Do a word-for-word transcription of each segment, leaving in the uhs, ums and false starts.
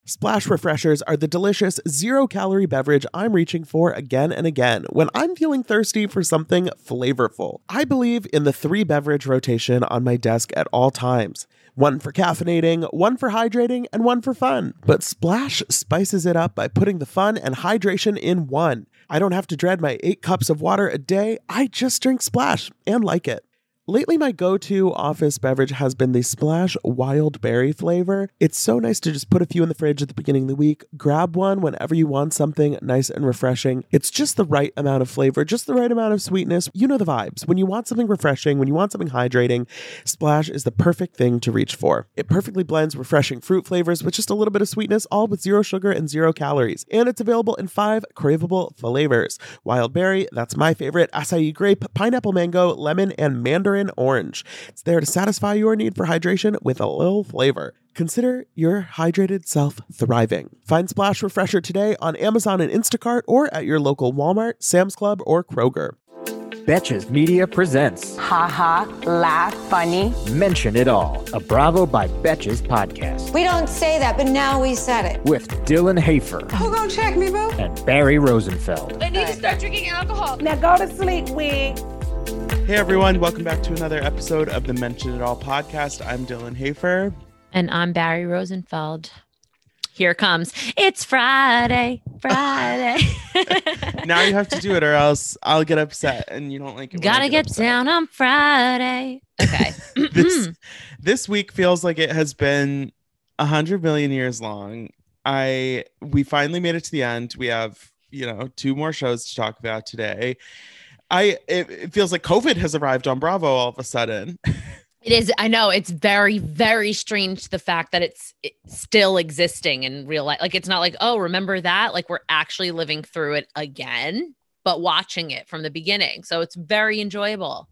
Splash Refreshers are the delicious zero-calorie beverage I'm reaching for again and again when I'm feeling thirsty for something flavorful. I believe in the three-beverage rotation on my desk at all times. One for caffeinating, one for hydrating, and one for fun. But Splash spices it up by putting the fun and hydration in one. I don't have to dread my eight cups of water a day. I just drink Splash and like it. Lately, my go-to office beverage has been the Splash Wild Berry flavor. It's so nice to just put a few in the fridge at the beginning of the week, grab one whenever you want something nice and refreshing. It's just the right amount of flavor, just the right amount of sweetness. You know the vibes. When you want something refreshing, when you want something hydrating, Splash is the perfect thing to reach for. It perfectly blends refreshing fruit flavors with just a little bit of sweetness, all with zero sugar and zero calories. And it's available in five craveable flavors. Wild Berry, that's my favorite, acai grape, pineapple mango, lemon, and mandarin orange. It's there to satisfy your need for hydration with a little flavor. Consider your hydrated self thriving. Find Splash Refresher today on Amazon and Instacart or at your local Walmart, Sam's Club, or Kroger. Betches Media presents Ha ha, laugh, funny. Mention It All, a Bravo by Betches podcast. We don't say that, but now we said it. With Dylan Hafer. Who gonna check me, boo? And Barry Rosenfeld. I need to start drinking alcohol. Now go to sleep, wig. Hey everyone, welcome back to another episode of the Mention It All podcast. I'm Dylan Hafer. And I'm Barry Rosenfeld. Here it comes. It's Friday, Friday. Now you have to do it or else I'll get upset and you don't like it. Gotta get, get down on Friday. Okay. this, this week feels like it has been a hundred million years long. I we finally made it to the end. We have, you know, two more shows to talk about today. I it, it feels like COVID has arrived on Bravo all of a sudden. It is. I know it's very, very strange. The fact that it's, it's still existing in real life. Like, it's not like, oh, remember that? Like, we're actually living through it again, but watching it from the beginning. So it's very enjoyable.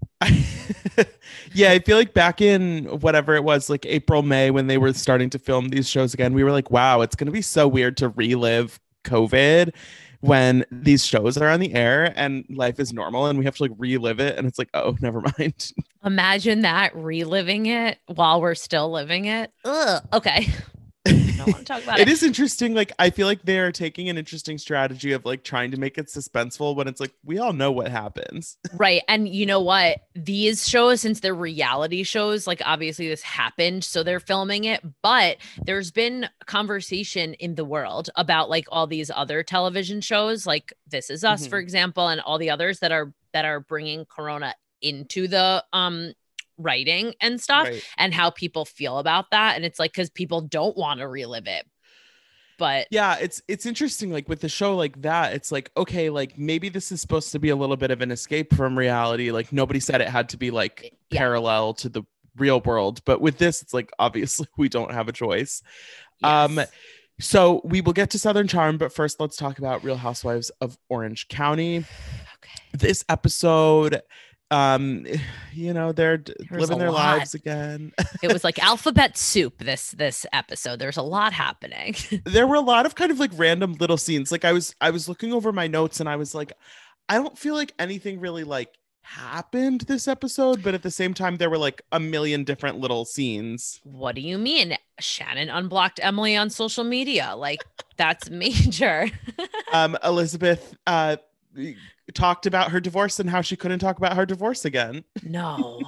Yeah, I feel like back in whatever it was, like April, May, when they were starting to film these shows again, we were like, wow, it's going to be so weird to relive COVID when these shows are on the air and life is normal and we have to like relive it. And it's like, oh, never mind. Imagine that, reliving it while we're still living it. Ugh. Okay. I don't want to talk about it. It is interesting. Like, I feel like they're taking an interesting strategy of like trying to make it suspenseful when it's like, we all know what happens. Right. And you know what? These shows, since they're reality shows, like obviously this happened, so they're filming it, but there's been conversation in the world about like all these other television shows, like This Is Us, mm-hmm. for example, and all the others that are, that are bringing Corona into the, um, writing and stuff, right. And how people feel about that. And it's like, because people don't want to relive it. But yeah, it's it's interesting. Like with the show like that, it's like, okay, like maybe this is supposed to be a little bit of an escape from reality. Like nobody said it had to be like yeah. parallel to the real world. But with this, it's like, obviously we don't have a choice. Yes. Um, so we will get to Southern Charm, but first let's talk about Real Housewives of Orange County. Okay. This episode, um you know, they're living their lot. lives again. It was like alphabet soup this this episode. There's a lot happening. There were a lot of kind of like random little scenes. Like I was I was looking over my notes and I was like, I don't feel like anything really like happened this episode, but at the same time there were like a million different little scenes. What do you mean? Shannon unblocked Emily on social media. Like that's major. um Elizabeth uh talked about her divorce and how she couldn't talk about her divorce again. No.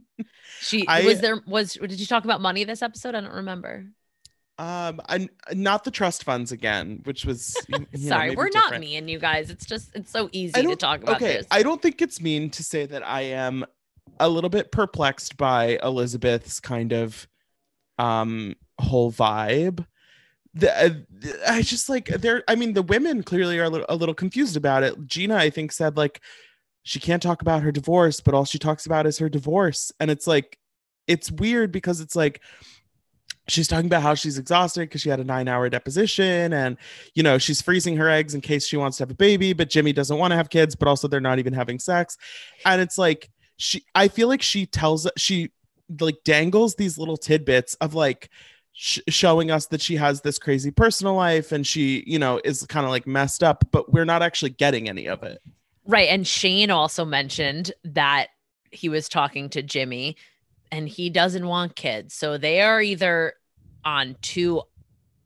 She I, was there was did you talk about money this episode? I don't remember. Um I, not the trust funds again, which was sorry, know, we're different. not mean, you guys. It's just it's so easy to talk about okay, this. I don't think it's mean to say that I am a little bit perplexed by Elizabeth's kind of um whole vibe. The, uh, I just like they're I mean the women clearly are a little, a little confused about it. Gina, I think, said like she can't talk about her divorce, but all she talks about is her divorce. And it's like it's weird because it's like she's talking about how she's exhausted because she had a nine hour deposition and, you know, she's freezing her eggs in case she wants to have a baby, but Jimmy doesn't want to have kids, but also they're not even having sex. And it's like she I feel like she tells she like dangles these little tidbits of like sh- showing us that she has this crazy personal life and she, you know, is kind of like messed up, but we're not actually getting any of it. Right. And Shane also mentioned that he was talking to Jimmy and he doesn't want kids. So they are either on two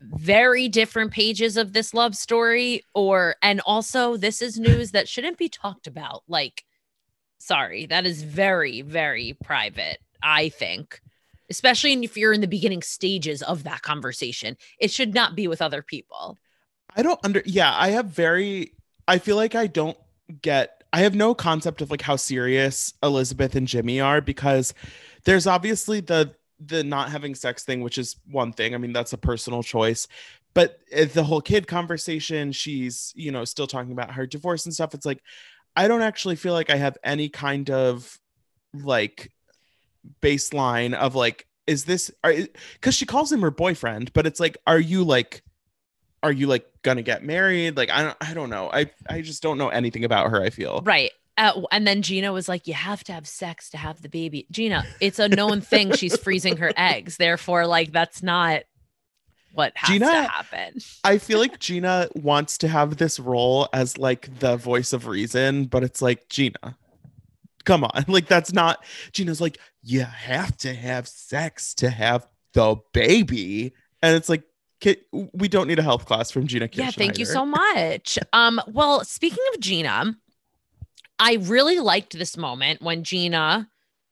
very different pages of this love story, or and also this is news that shouldn't be talked about. Like, sorry, that is very, very private, I think, especially if you're in the beginning stages of that conversation. It should not be with other people. I don't under yeah, I have very I feel like I don't get I have no concept of like how serious Elizabeth and Jimmy are, because there's obviously the the not having sex thing, which is one thing. I mean, that's a personal choice. But the whole kid conversation, she's, you know, still talking about her divorce and stuff. It's like, I don't actually feel like I have any kind of like baseline of like, is this, because she calls him her boyfriend, but it's like, are you like, are you like gonna get married? Like, I don't, I don't know. I, I just don't know anything about her, I feel. Right. Uh, and then Gina was like, you have to have sex to have the baby. Gina, it's a known thing. She's freezing her eggs. Therefore, like, that's not what has Gina, to happen. I feel like Gina wants to have this role as like the voice of reason, but it's like, Gina, come on. Like, that's not, Gina's like, you have to have sex to have the baby. And it's like, we don't need a health class from Gina Kirschneider. Yeah, thank you so much. Um, well, speaking of Gina, I really liked this moment when Gina,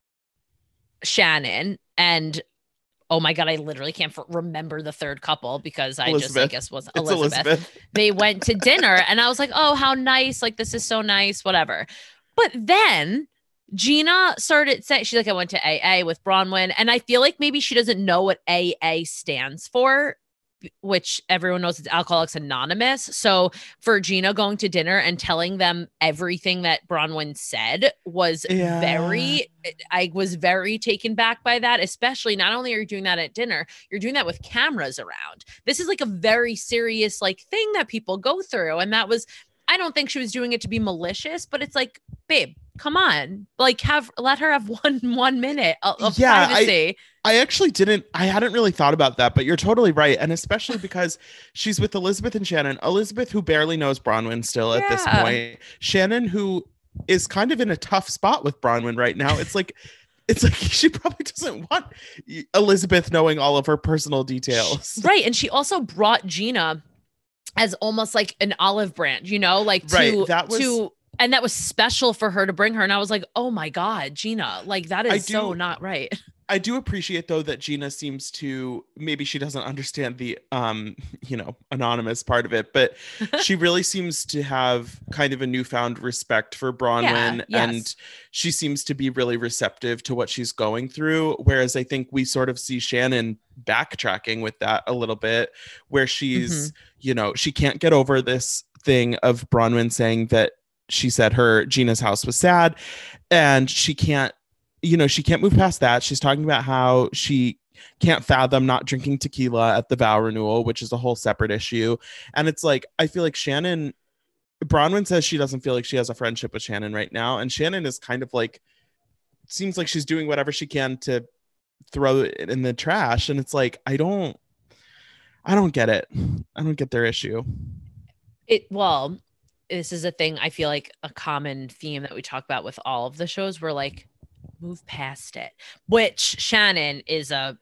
Shannon, and oh my God, I literally can't f- remember the third couple because I Elizabeth. just, I guess, was It's Elizabeth. Elizabeth. They went to dinner and I was like, oh, how nice. Like, this is so nice, whatever. But then Gina started saying, she's like, I went to A A with Bronwyn. And I feel like maybe she doesn't know what A A stands for, which everyone knows it's Alcoholics Anonymous. So for Gina going to dinner and telling them everything that Bronwyn said was Yeah. very, I was very taken back by that, especially not only are you doing that at dinner, you're doing that with cameras around. This is like a very serious like thing that people go through. And that was, I don't think she was doing it to be malicious, but it's like, babe, come on, like have, let her have one, one minute of, of Yeah, privacy. I- I actually didn't, I hadn't really thought about that, but you're totally right. And especially because she's with Elizabeth and Shannon. Elizabeth, who barely knows Bronwyn still at this Yeah. point. Shannon, who is kind of in a tough spot with Bronwyn right now. It's like, it's like she probably doesn't want Elizabeth knowing all of her personal details. Right. And she also brought Gina as almost like an olive branch, you know, like to, Right, that was- to, and that was special for her to bring her. And I was like, oh my God, Gina, like that is I do- so not right. I do appreciate though that Gina seems to, maybe she doesn't understand the um you know anonymous part of it, but she really seems to have kind of a newfound respect for Bronwyn. Yeah, And yes. she seems to be really receptive to what she's going through, whereas I think we sort of see Shannon backtracking with that a little bit, where she's you know she can't get over this thing of Bronwyn saying that she said her Gina's house was sad, and she can't you know, she can't move past that. She's talking about how she can't fathom not drinking tequila at the vow renewal, which is a whole separate issue. And it's like, I feel like Shannon, Bronwyn says she doesn't feel like she has a friendship with Shannon right now. And Shannon is kind of like, seems like she's doing whatever she can to throw it in the trash. And it's like, I don't, I don't get it. I don't get their issue. It, well, this is a thing I feel like a common theme that we talk about with all of the shows. We're like, move past it, which Shannon is a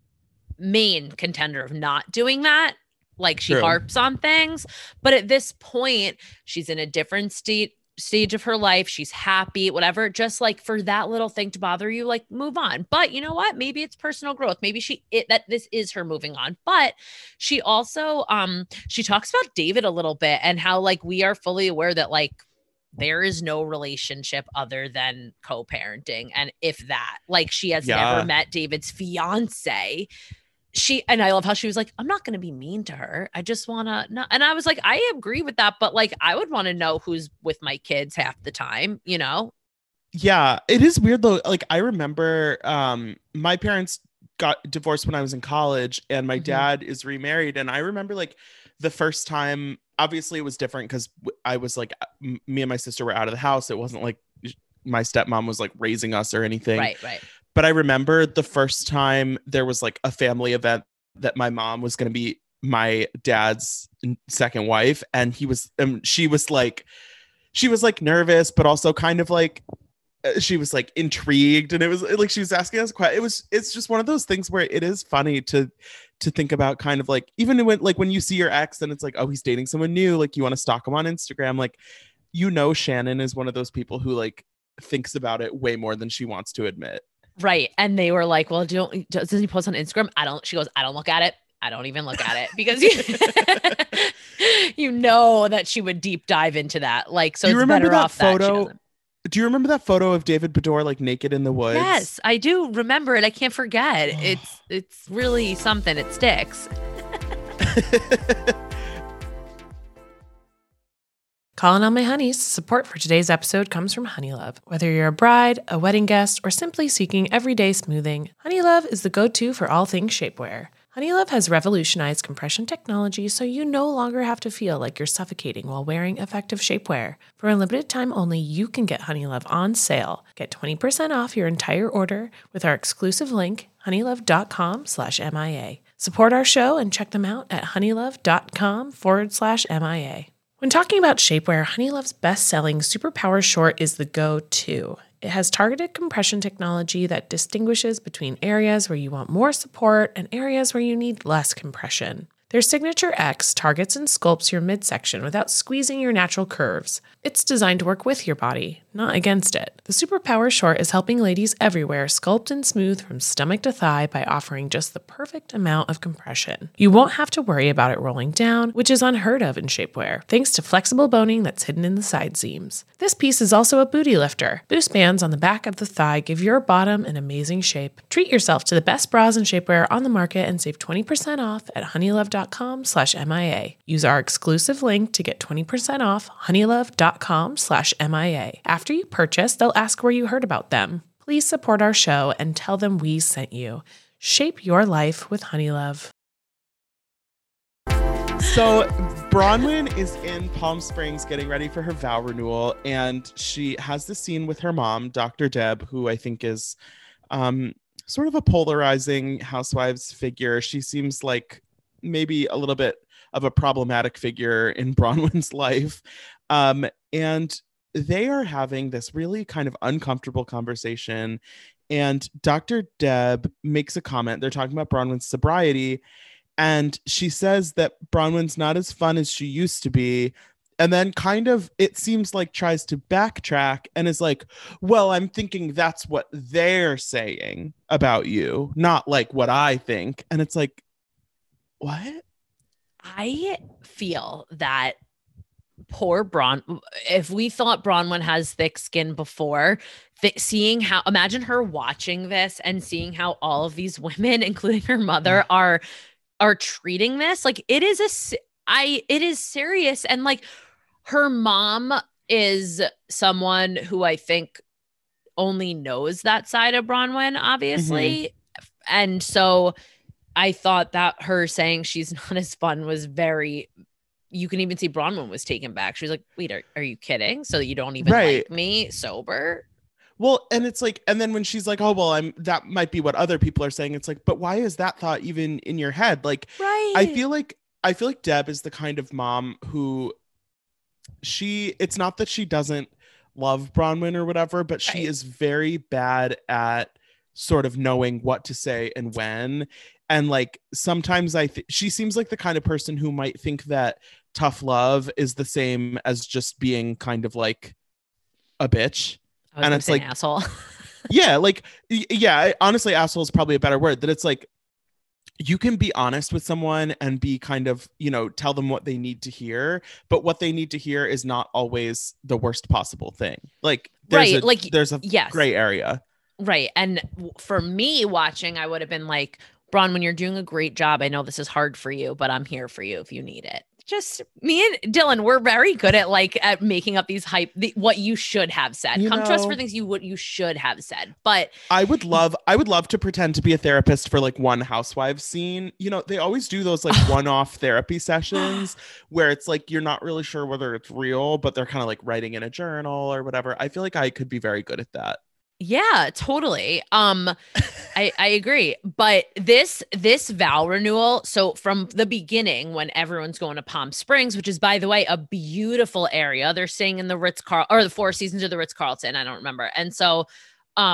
main contender of not doing that. Like she True. harps on things, but at this point she's in a different state stage of her life. She's happy, whatever. Just like for that little thing to bother you, like move on. But you know what? Maybe it's personal growth. Maybe she it, that this is her moving on. But she also um she talks about David a little bit and how like we are fully aware that like there is no relationship other than co-parenting. And if that, like she has Yeah. never met David's fiance. She, and I love how she was like, I'm not going to be mean to her. I just want to know. And I was like, I agree with that. But like, I would want to know who's with my kids half the time, you know? Yeah, it is weird though. Like I remember um my parents got divorced when I was in college, and my Mhm. dad is remarried. And I remember like the first time, obviously it was different because I was like, m- me and my sister were out of the house. It wasn't like my stepmom was like raising us or anything. Right, right. But I remember the first time there was like a family event that my mom was going to be my dad's second wife. And he was, um, she was like, she was like nervous, but also kind of like, uh, she was like intrigued. And it was like, she was asking us questions. It was, it's just one of those things where it is funny to, to think about kind of like, even when like when you see your ex and it's like, oh, he's dating someone new, like you want to stalk him on Instagram, like, you know, Shannon is one of those people who like thinks about it way more than she wants to admit. Right. And they were like, well, don't, does he post on Instagram? I don't, she goes, I don't look at it. I don't even look at it because you, you know that she would deep dive into that. Like, so do you it's remember better that off photo? that Do you remember that photo of David Beador like naked in the woods? Yes, I do remember it. I can't forget. It's it's really something. It sticks. Calling all my honeys. Support for today's episode comes from Honeylove. Whether you're a bride, a wedding guest, or simply seeking everyday smoothing, Honeylove is the go-to for all things shapewear. Honeylove has revolutionized compression technology so you no longer have to feel like you're suffocating while wearing effective shapewear. For a limited time only, you can get Honeylove on sale. Get twenty percent off your entire order with our exclusive link, honeylove.com slash MIA. Support our show and check them out at honeylove.com forward slash MIA. When talking about shapewear, Honeylove's best-selling Superpower Short is the go-to. It has targeted compression technology that distinguishes between areas where you want more support and areas where you need less compression. Their Signature X targets and sculpts your midsection without squeezing your natural curves. It's designed to work with your body, not against it. The Superpower Short is helping ladies everywhere sculpt and smooth from stomach to thigh by offering just the perfect amount of compression. You won't have to worry about it rolling down, which is unheard of in shapewear, thanks to flexible boning that's hidden in the side seams. This piece is also a booty lifter. Boost bands on the back of the thigh give your bottom an amazing shape. Treat yourself to the best bras and shapewear on the market and save twenty percent off at honeylove.com slash MIA. Use our exclusive link to get twenty percent off honeylove.com slash MIA. After you purchase, they'll ask where you heard about them. Please support our show and tell them we sent you. Shape your life with Honeylove. So Bronwyn is in Palm Springs getting ready for her vow renewal, and she has the scene with her mom, Doctor Deb, who I think is um, sort of a polarizing housewives figure. She seems like maybe a little bit of a problematic figure in Bronwyn's life. Um, and they are having this really kind of uncomfortable conversation. And Doctor Deb makes a comment. They're talking about Bronwyn's sobriety. And she says that Bronwyn's not as fun as she used to be. And then kind of, it seems like tries to backtrack and is like, well, I'm thinking that's what they're saying about you, not like what I think. And it's like, what? I feel that poor Bron, if we thought Bronwyn has thick skin before, th- seeing how, imagine her watching this and seeing how all of these women, including her mother, are are treating this. Like, it is a, I, it is serious. And like, her mom is someone who I think only knows that side of Bronwyn, obviously. Mm-hmm. And so I thought that her saying she's not as fun was very, you can even see Bronwyn was taken back. She was like, wait, are, are you kidding? So you don't even right. like me sober? Well, and it's like, and then when she's like, oh, well, I'm, that might be what other people are saying. It's like, but why is that thought even in your head? Like, right. I feel like, I feel like Deb is the kind of mom who she, it's not that she doesn't love Bronwyn or whatever, but she right. is very bad at sort of knowing what to say and when. And like, sometimes I think she seems like the kind of person who might think that tough love is the same as just being kind of like a bitch. And it's like, asshole. yeah, like, yeah, honestly, asshole is probably a better word. That it's like, you can be honest with someone and be kind of, you know, tell them what they need to hear, but what they need to hear is not always the worst possible thing. Like, there's right, a, like there's a yes. gray area. Right. And for me watching, I would have been like, Bron, you're doing a great job. I know this is hard for you, but I'm here for you if you need it. Just me and Dylan, we're very good at like at making up these hype, the, what you should have said. You Come know, to us for things you would you should have said. But I would love, I would love to pretend to be a therapist for like one housewives scene. You know, they always do those like one-off therapy sessions where it's like you're not really sure whether it's real, but they're kind of like writing in a journal or whatever. I feel like I could be very good at that. Yeah, totally. Um, I, I agree. But this this vow renewal, so from the beginning, when everyone's going to Palm Springs, which is, by the way, a beautiful area. They're staying in the Ritz Carl or the Four Seasons or the Ritz Carlton. I don't remember. And so um,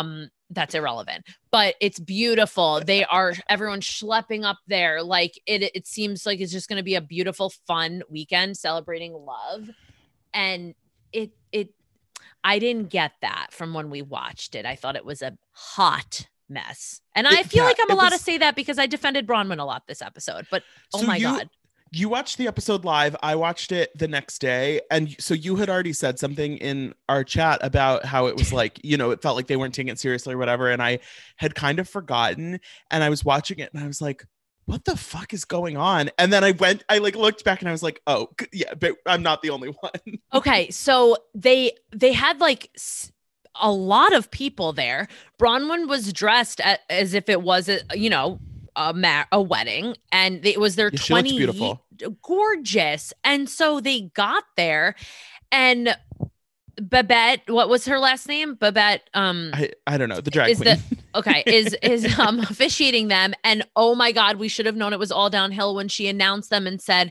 that's irrelevant, but it's beautiful. They are, everyone's schlepping up there. Like it, it seems like it's just going to be a beautiful, fun weekend celebrating love. And it, it, I didn't get that from when we watched it. I thought it was a hot mess. And I It- feel yeah, like I'm it allowed was- to say that because I defended Bronwyn a lot this episode, but oh So my you- God. You watched the episode live. I watched it the next day. And so you had already said something in our chat about how it was like, you know, it felt like they weren't taking it seriously or whatever. And I had kind of forgotten. And I was watching it and I was like, what the fuck is going on? And then I went, I like looked back and I was like, oh, g- yeah, but I'm not the only one. Okay, so they they had like s- a lot of people there. Bronwyn was dressed a as if it was a you know a ma- a wedding, and it was their Yeah, she looks twenty beautiful. gorgeous. And so they got there, and Babette, what was her last name? Babette. Um, I, I don't know. The drag is queen. the okay is is um officiating them, and oh my God, we should have known it was all downhill when she announced them and said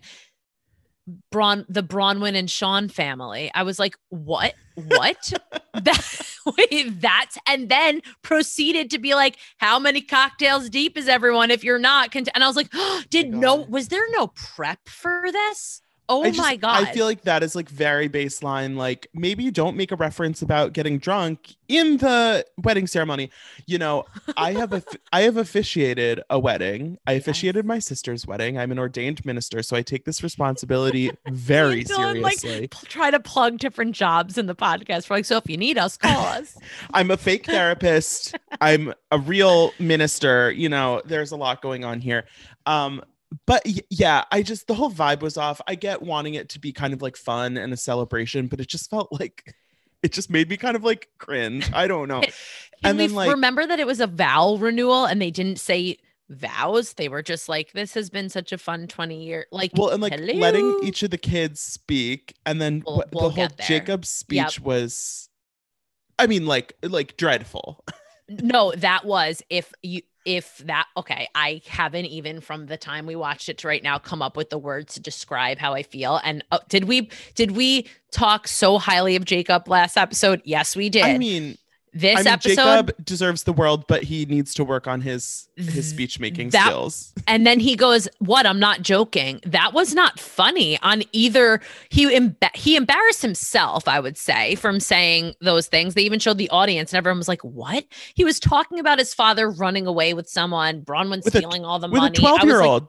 Bron the Bronwyn and Sean family. I was like, what? What? that wait, that's and then proceeded to be like, how many cocktails deep is everyone if you're not cont-? And I was like, oh, did my no God. was there no prep for this? Oh I just- my God. I feel like that is like very baseline. Like maybe you don't make a reference about getting drunk in the wedding ceremony. You know, I have a I have officiated a wedding. I officiated my sister's wedding. I'm an ordained minister, so I take this responsibility very Dylan, like, seriously. pl- try to plug different jobs in the podcast. We're like, so if you need us, call us. I'm a fake therapist. I'm a real minister. You know, there's a lot going on here. Um, but y- yeah, I just the whole vibe was off. I get wanting it to be kind of like fun and a celebration, but it just felt like it just made me kind of like cringe. I don't know. Can And we then, f- like- remember that it was a vow renewal and they didn't say vows? They were just like, this has been such a fun twenty year. Like, Well, and like hello? letting each of the kids speak, and then We'll- what, we'll the whole get there. Jacob's speech Yep. was, I mean, like like dreadful. No, that was if you if that okay, I haven't even from the time we watched it to right now come up with the words to describe how I feel. And uh, did we did we talk so highly of Jacob last episode? Yes, we did. I mean, this I mean, episode Jacob deserves the world, but he needs to work on his his speech making That- skills. and then he goes, "What? I'm not joking." That was not funny on either. He emba- he embarrassed himself, I would say, from saying those things. They even showed the audience, and everyone was like, "What?" He was talking about his father running away with someone, Bronwyn With a- stealing all the With money. a twelve I was year like, old.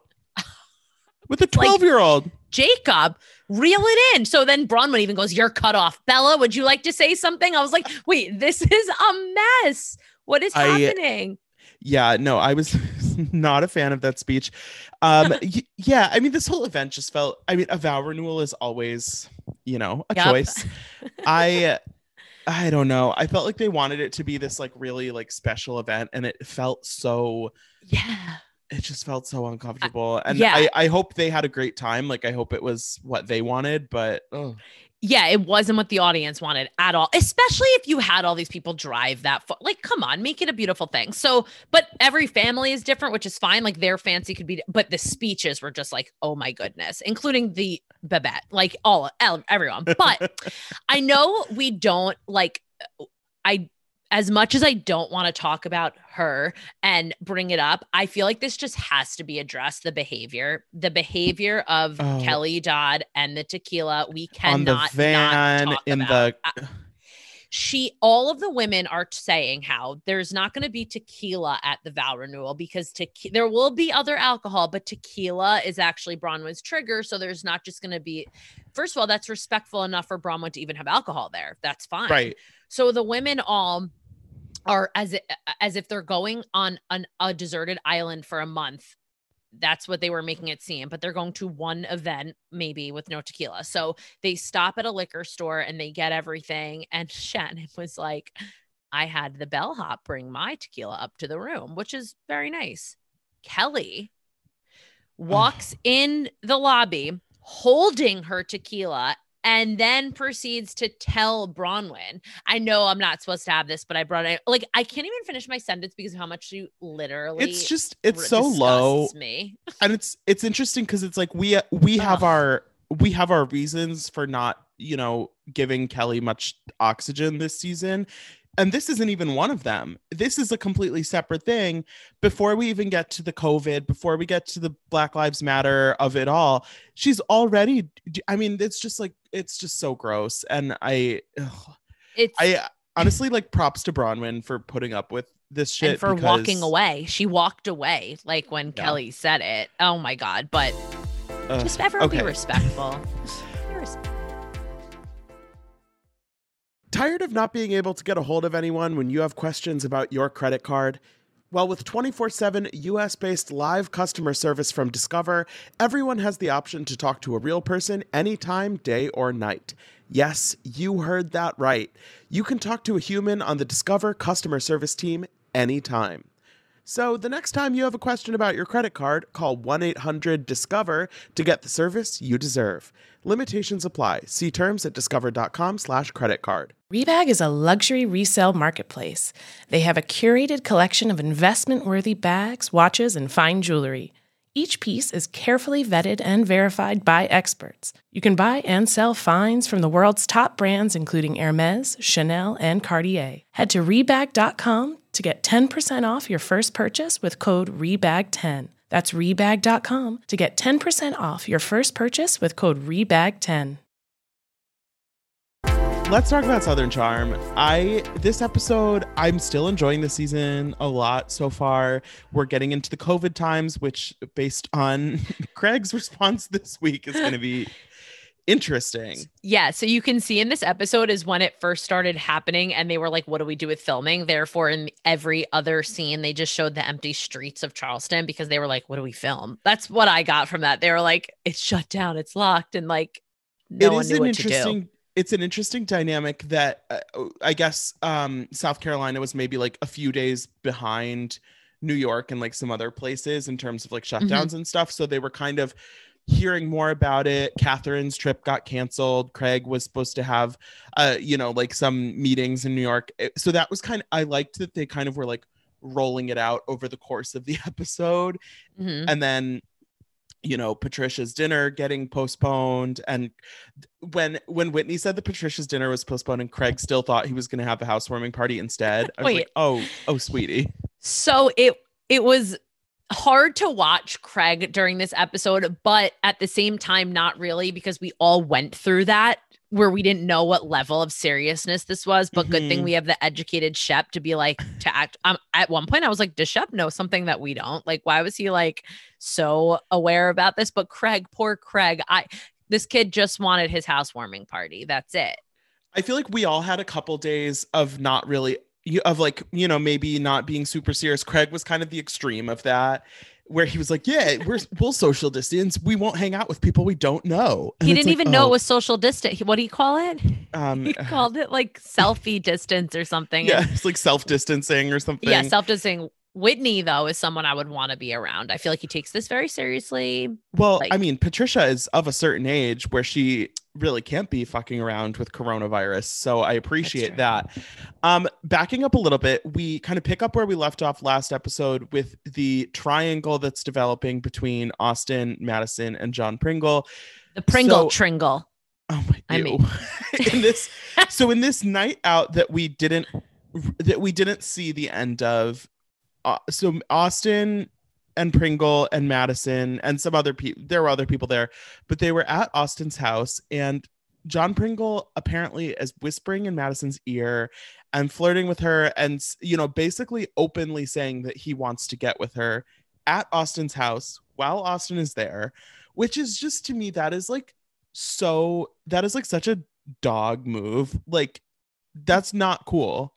With a twelve year old. Jacob, reel it in. So then Bronwyn even goes, "You're cut off." Bella, would you like to say something? I was like, wait, this is a mess. What is I- happening? Yeah, no, I was not a fan of that speech. Um, y- yeah, I mean, this whole event just felt. I mean, a vow renewal is always, you know, a Yep. choice. I, I don't know. I felt like they wanted it to be this like really like special event, and it felt so. Yeah. It just felt so uncomfortable, and yeah. I, I hope they had a great time. Like, I hope it was what they wanted, but oh. Yeah, it wasn't what the audience wanted at all, especially if you had all these people drive that far. Like, come on, make it a beautiful thing. So, but every family is different, which is fine. Like, their fancy could be, but the speeches were just like, oh my goodness, including the Babette, like all, everyone. But I know we don't like, I, as much as I don't want to talk about her and bring it up, I feel like this just has to be addressed. The behavior, the behavior of Oh. Kelly Dodd and the tequila. We On the cannot van, not talk in about. the- I- she, all of the women are saying how there's not going to be tequila at the vow renewal because tequi- there will be other alcohol, but tequila is actually Bronwyn's trigger. So there's not just going to be, first of all, that's respectful enough for Bronwyn to even have alcohol there. That's fine. Right. So the women all are as, i- as if they're going on an, a deserted island for a month. That's what they were making it seem, but they're going to one event maybe with no tequila. So they stop at a liquor store and they get everything. And Shannon was like, I had the bellhop bring my tequila up to the room, which is very nice. Kelly walks in the lobby holding her tequila and then proceeds to tell Bronwyn, I know I'm not supposed to have this, but I brought it. Like, I can't even finish my sentence because of how much you literally It's just it's r- so low. disgusts me. And it's it's interesting because it's like we we have Ugh. our we have our reasons for not, you know, giving Kelly much oxygen this season. and this isn't even one of them. This is a completely separate thing. Before we even get to the COVID, before we get to the Black Lives Matter of it all, she's already, I mean, it's just like, it's just so gross. And I, ugh, It's I honestly like props to Bronwyn for putting up with this shit. and for because, walking away. She walked away like when Yeah. Kelly said it. Oh my God. But uh, just everyone okay. be respectful. Be respectful. Tired of not being able to get a hold of anyone when you have questions about your credit card? Well, with twenty-four seven U S-based live customer service from Discover, everyone has the option to talk to a real person anytime, day or night. Yes, you heard that right. You can talk to a human on the Discover customer service team anytime. So the next time you have a question about your credit card, call one eight hundred discover to get the service you deserve. Limitations apply. See terms at discover.com slash credit card. Rebag is a luxury resale marketplace. They have a curated collection of investment-worthy bags, watches, and fine jewelry. Each piece is carefully vetted and verified by experts. You can buy and sell finds from the world's top brands, including Hermes, Chanel, and Cartier. Head to rebag dot com to get ten percent off your first purchase with code rebag ten. That's rebag dot com to get ten percent off your first purchase with code rebag ten. Let's talk about Southern Charm. I this episode, I'm still enjoying the season a lot so far. We're getting into the COVID times, which based on Craig's response this week is going to be interesting. Yeah. So you can see in this episode is when it first started happening and they were like, what do we do with filming? Therefore, in every other scene, they just showed the empty streets of Charleston because they were like, what do we film? That's what I got from that. They were like, it's shut down, it's locked. And like, no it one is knew an what to interesting do. It's an interesting dynamic that uh, I guess um, South Carolina was maybe like a few days behind New York and like some other places in terms of like shutdowns Mm-hmm. and stuff. So they were kind of hearing more about it. Catherine's trip got canceled. Craig was supposed to have, uh, you know, like some meetings in New York. So that was kind of, I liked that they kind of were like rolling it out over the course of the episode. Mm-hmm. And then, you know, Patricia's dinner getting postponed. And when when Whitney said that Patricia's dinner was postponed and Craig still thought he was going to have a housewarming party instead, I was Wait. like, oh, oh, sweetie. So it it was hard to watch Craig during this episode, but at the same time, not really, because we all went through that where we didn't know what level of seriousness this was. But good thing Mhm. we have the educated Shep to be like, to act. Um, at one point, I was like, does Shep know something that we don't? Like, why was he like so aware about this? But Craig, poor Craig, I this kid just wanted his housewarming party. That's it. I feel like we all had a couple days of not really, of like, you know, maybe not being super serious. Craig was kind of the extreme of that, where he was like, yeah, we're, we'll social distance. We won't hang out with people we don't know. And He it's didn't like, even know oh, it was social distance. What do you call it? um, He called it like selfie distance or something. yeah, And- it's like self-distancing or something. yeah, self-distancing. Whitney, though, is someone I would want to be around. I feel like he takes this very seriously. Well, like- I mean, Patricia is of a certain age where she really can't be fucking around with coronavirus. So I appreciate true. that. Um, backing up a little bit, we kind of pick up where we left off last episode with the triangle that's developing between Austin, Madison, and John Pringle. The Pringle So- Tringle. Oh my! I ew. mean- in this, so in this night out that we didn't that we didn't see the end of. Uh, so Austin and Pringle and Madison and some other people, there were other people there, but they were at Austin's house, and John Pringle apparently is whispering in Madison's ear and flirting with her, and you know, basically openly saying that he wants to get with her at Austin's house while Austin is there, which is just, to me, that is like so that is like such a dog move. Like, that's not cool.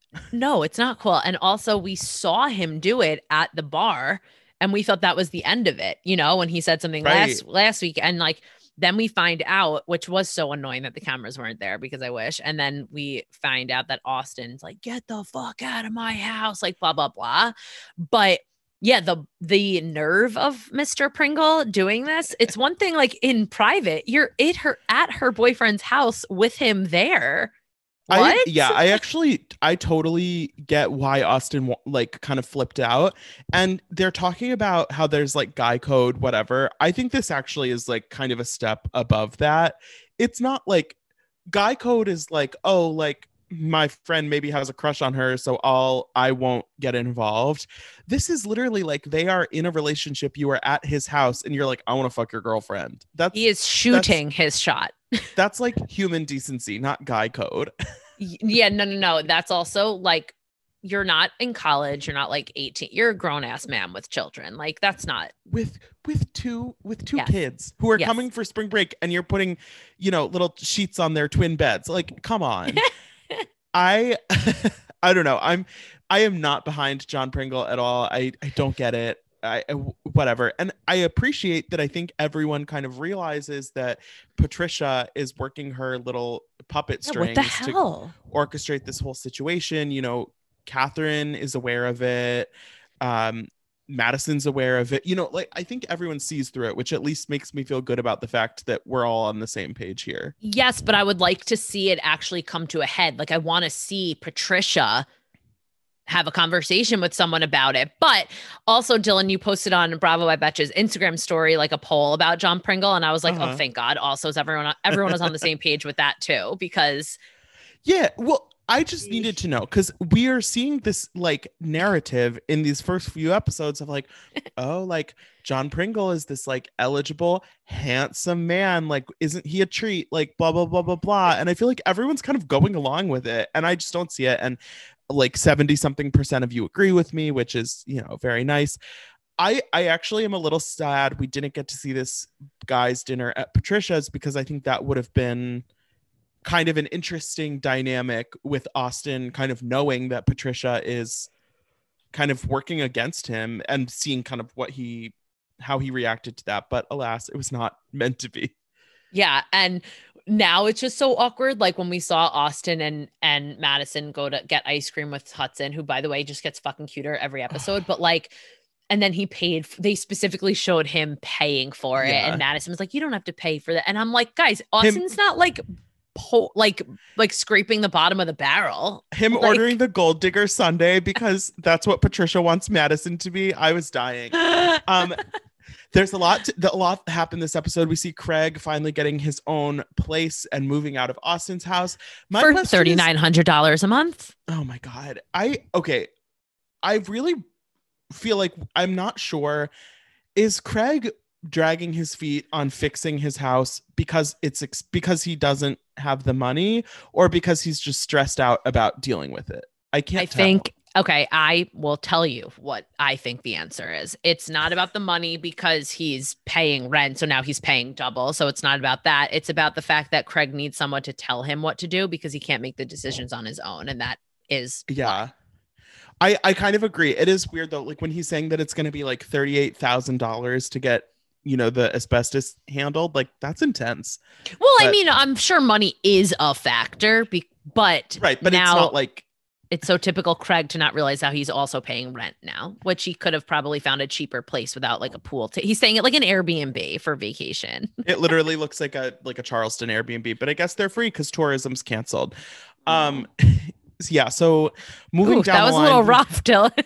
No, it's not cool. And also, we saw him do it at the bar, and we thought that was the end of it. You know, when he said something Right. last last week, and like then we find out, which was so annoying that the cameras weren't there because I wish. And then we find out that Austin's like, "Get the fuck out of my house!" Like blah blah blah. But yeah, the the nerve of Mister Pringle doing this. It's one thing like in private, you're at her at her boyfriend's house with him there. What? I, yeah, I actually, I totally get why Austin wa- like kind of flipped out. And they're talking about how there's like guy code, whatever. I think this actually is like kind of a step above that. It's not like guy code is like, oh, like my friend maybe has a crush on her, so I'll I won't get involved. This is literally like they are in a relationship. You are at his house and you're like, I want to fuck your girlfriend. That's He is shooting his shot. That's like human decency, not guy code. Yeah, no, no, no. That's also like, you're not in college. You're not like eighteen. You're a grown ass man with children. Like, that's not with with two with two Yes. kids who are Yes. coming for spring break, and you're putting, you know, little sheets on their twin beds. Like, come on. I I don't know. I'm I am not behind John Pringle at all. I I don't get it. I, I whatever. And I appreciate that. I think everyone kind of realizes that Patricia is working her little puppet Yeah, strings what the hell? to orchestrate this whole situation. You know, Catherine is aware of it. Um, Madison's aware of it. You know, like I think everyone sees through it, which at least makes me feel good about the fact that we're all on the same page here. Yes, but I would like to see it actually come to a head. Like, I want to see Patricia have a conversation with someone about it. But also, Dylan, you posted on Bravo by Betches Instagram story like a poll about John Pringle, and I was like, Uh-huh. oh, thank God. Also, is everyone everyone was on the same page with that too? Because Yeah, well, I just needed to know because we are seeing this like narrative in these first few episodes of like, oh, like John Pringle is this like eligible, handsome man. Like, isn't he a treat? Like, blah, blah, blah, blah, blah. And I feel like everyone's kind of going along with it. And I just don't see it. And like seventy something percent of you agree with me, which is, you know, very nice. I, I actually am a little sad we didn't get to see this guys' dinner at Patricia's because I think that would have been kind of an interesting dynamic with Austin kind of knowing that Patricia is kind of working against him and seeing kind of what he how he reacted to that. But alas, it was not meant to be. yeah, and now it's just so awkward. Like when we saw Austin and and Madison go to get ice cream with Hudson, who by the way just gets fucking cuter every episode, but like, and then he paid, they specifically showed him paying for it. Yeah. And Madison was like, you don't have to pay for that. And I'm like, guys, Austin's not like po- like like scraping the bottom of the barrel. Him Like- ordering the gold digger sundae because that's what Patricia wants Madison to be. I was dying. Um, there's a lot, to, a lot happened this episode. We see Craig finally getting his own place and moving out of Austin's house. My For question is- thirty nine hundred dollars a month. Oh my God. I, okay. I really feel like I'm not sure. Is Craig dragging his feet on fixing his house because it's ex- because he doesn't have the money or because he's just stressed out about dealing with it? I can't I tell. think, okay, I will tell you what I think the answer is. It's not about the money because he's paying rent. So now he's paying double. So it's not about that. It's about the fact that Craig needs someone to tell him what to do because he can't make the decisions on his own. And that is Yeah. I, I kind of agree. It is weird though. Like when he's saying that it's going to be like thirty-eight thousand dollars to get, you know, the asbestos handled, like that's intense. Well, I But- mean, I'm sure money is a factor, be- but Right. But now it's not like, it's so typical Craig to not realize how he's also paying rent now, which he could have probably found a cheaper place without like a pool. T- he's staying at like an Airbnb for vacation. it literally looks like a like a Charleston Airbnb, but I guess they're free because tourism's canceled. Um, yeah. So moving Ooh, down, that was the a little line- rough,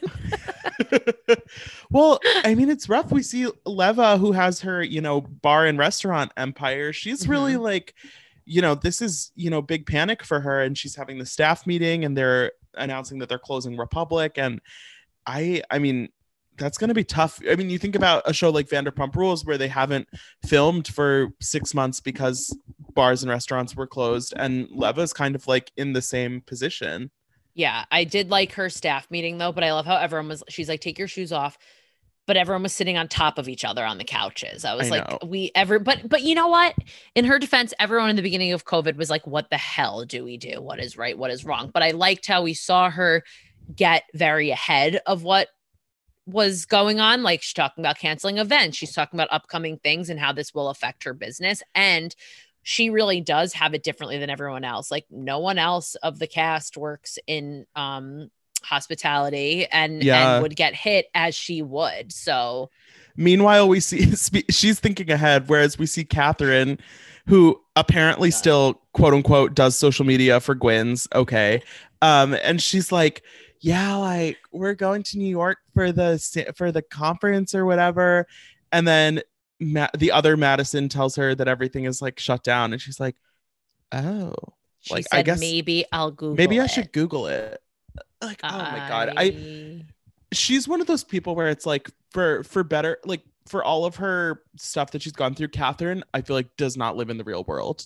Dylan. Well, I mean, it's rough. We see Leva, who has her, you know, bar and restaurant empire. She's really like, you know, this is, you know, big panic for her, and she's having the staff meeting, and they're announcing that they're closing Republic, and I, I mean. That's going to be tough. I mean, you think about a show like Vanderpump Rules where they haven't filmed for six months because bars and restaurants were closed, and Leva's kind of like in the same position. Yeah, I did like her staff meeting though, but I love how everyone was, she's like, take your shoes off. But everyone was sitting on top of each other on the couches. I was I like, know. we ever, but, but you know what? In her defense, everyone in the beginning of COVID was like, what the hell do we do? What is right? What is wrong? But I liked how we saw her get very ahead of what was going on. Like she's talking about canceling events. She's talking about upcoming things and how this will affect her business. And she really does have it differently than everyone else. Like no one else of the cast works in um, hospitality and, Yeah. and would get hit as she would. So Meanwhile, we see spe- she's thinking ahead, whereas we see Catherine, who apparently still quote unquote does social media for Gwen's. Okay. Um, and she's like, yeah, like we're going to New York for the for the conference or whatever. And then Ma- the other Madison tells her that everything is like shut down. And she's like, oh, She like said, I guess maybe I'll Google maybe I it. should Google it. Like, oh my God. I... I she's one of those people where it's like for for better, like for all of her stuff that she's gone through, Catherine, I feel like does not live in the real world.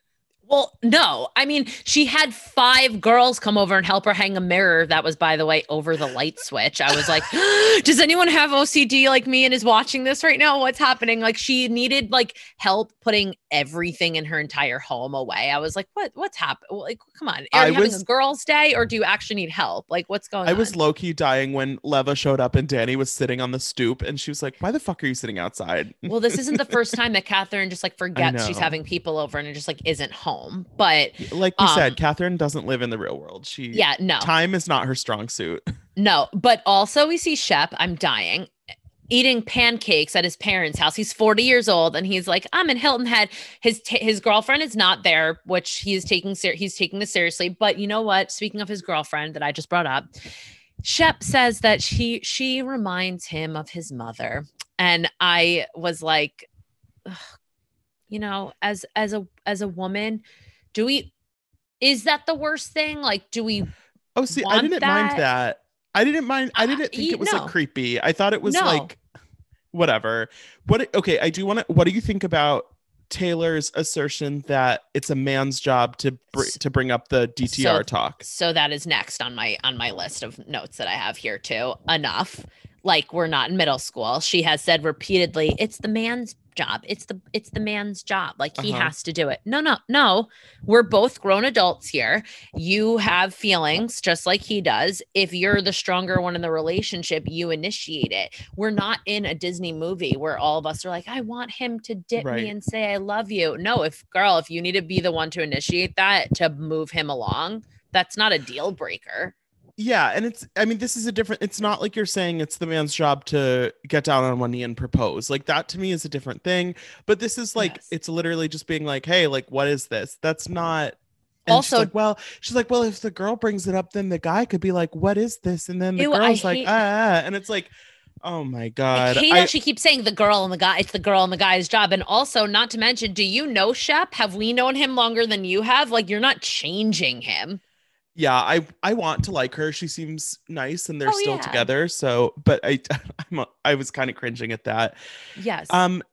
Well, no, I mean, she had five girls come over and help her hang a mirror. That was, by the way, over the light switch. I was like, does anyone have O C D like me and is watching this right now? What's happening? Like, she needed like help putting everything in her entire home away. I was like, what, what's happening? Like, come on. Are I you having was- a girl's day or do you actually need help? Like, what's going I on? was low-key dying when Leva showed up and Danny was sitting on the stoop and she was like, why the fuck are you sitting outside? Well, this isn't the first time that Catherine just like forgets she's know. having people over and it just like isn't home. But Like you um, said, Catherine doesn't live in the real world. She yeah, no. Time is not her strong suit. No, but also we see Shep, I'm dying, eating pancakes at his parents' house. He's forty years old and he's like, I'm in Hilton Head. His t- his girlfriend is not there, which he's taking ser- he's taking this seriously. But you know what? Speaking of his girlfriend that I just brought up, Shep says that she she reminds him of his mother. And I was like, ugh, you know, as as a as a woman, do we is that the worst thing? Like, do we Oh, see, I want didn't that? mind that. I didn't mind. I didn't think Uh, it was no. like creepy. I thought it was No. like whatever. What? Okay, I do want to. What do you think about Taylor's assertion that it's a man's job to br- to bring up the D T R So- talk? So that is next on my on my list of notes that I have here too. Enough. Like, we're not in middle school. She has said repeatedly, it's the man's job. It's the it's the man's job. Like, he Uh-huh. has to do it. No, no, no. We're both grown adults here. You have feelings just like he does. If you're the stronger one in the relationship, you initiate it. We're not in a Disney movie where all of us are like, I want him to dip Right. me and say I love you. No, if girl, if you need to be the one to initiate that to move him along, that's not a deal breaker. Yeah, and it's. I mean, this is a different. It's not like you're saying it's the man's job to get down on one knee and propose. Like, that to me is a different thing. But this is like, Yes. it's literally just being like, hey, like, what is this? That's not. And Also- she's like, well, she's like, well, if the girl brings it up, then the guy could be like, what is this? And then the Ew, I girl's like, hate- ah, and it's like, oh my God. I hate I- how she keeps saying the girl and the guy. It's the girl and the guy's job. And also, not to mention, do you know Shep? Have we known him longer than you have? Like, you're not changing him. yeah, I I want to like her. She seems nice and they're Oh, still yeah. together. So, but I I'm, I was kind of cringing at that. Yes. Um,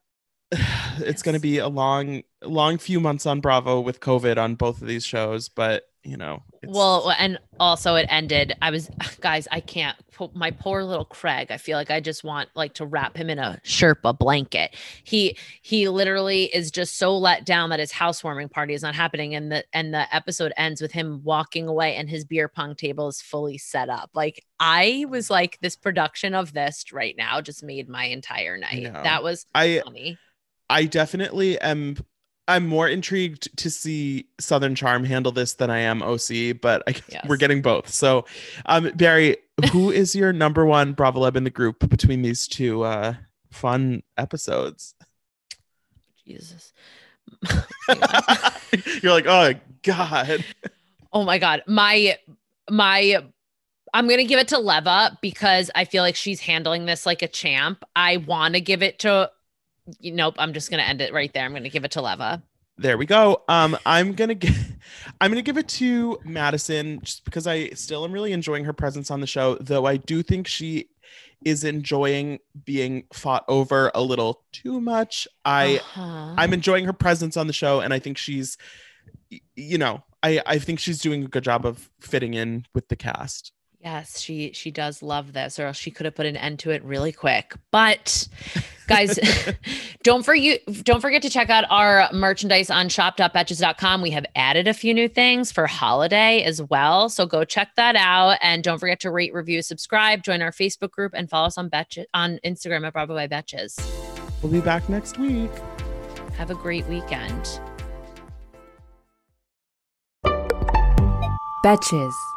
it's going to be a long, long few months on Bravo with COVID on both of these shows, but you know, it's, well, and also it ended. I was, guys, I can't. My poor little Craig. I feel like I just want like to wrap him in a Sherpa blanket. He he literally is just so let down that his housewarming party is not happening, and the and the episode ends with him walking away, and his beer pong table is fully set up. Like, I was like, this production of this right now just made my entire night. know. That was I funny. I definitely am. I'm more intrigued to see Southern Charm handle this than I am O C, but I, Yes. we're getting both. So, um, Barry, who is your number one Bravo Leb in the group between these two uh, fun episodes? Jesus. You're like, oh God. Oh my God. My, my, I'm going to give it to Leva because I feel like she's handling this like a champ. I want to give it to, nope, I'm just going to end it right there. I'm going to give it to Leva. There we go. Um, I'm gonna give, I'm gonna give it to Madison just because I still am really enjoying her presence on the show. Though I do think she is enjoying being fought over a little too much. I, Uh-huh. I'm enjoying her presence on the show, and I think she's, y- you know, I, I think she's doing a good job of fitting in with the cast. Yes, she she does love this, or else she could have put an end to it really quick. But guys, don't forget don't forget to check out our merchandise on shop dot betches dot com. We have added a few new things for holiday as well. So go check that out. And don't forget to rate, review, subscribe, join our Facebook group, and follow us on Betches on Instagram at Bravo by Betches. We'll be back next week. Have a great weekend. Betches.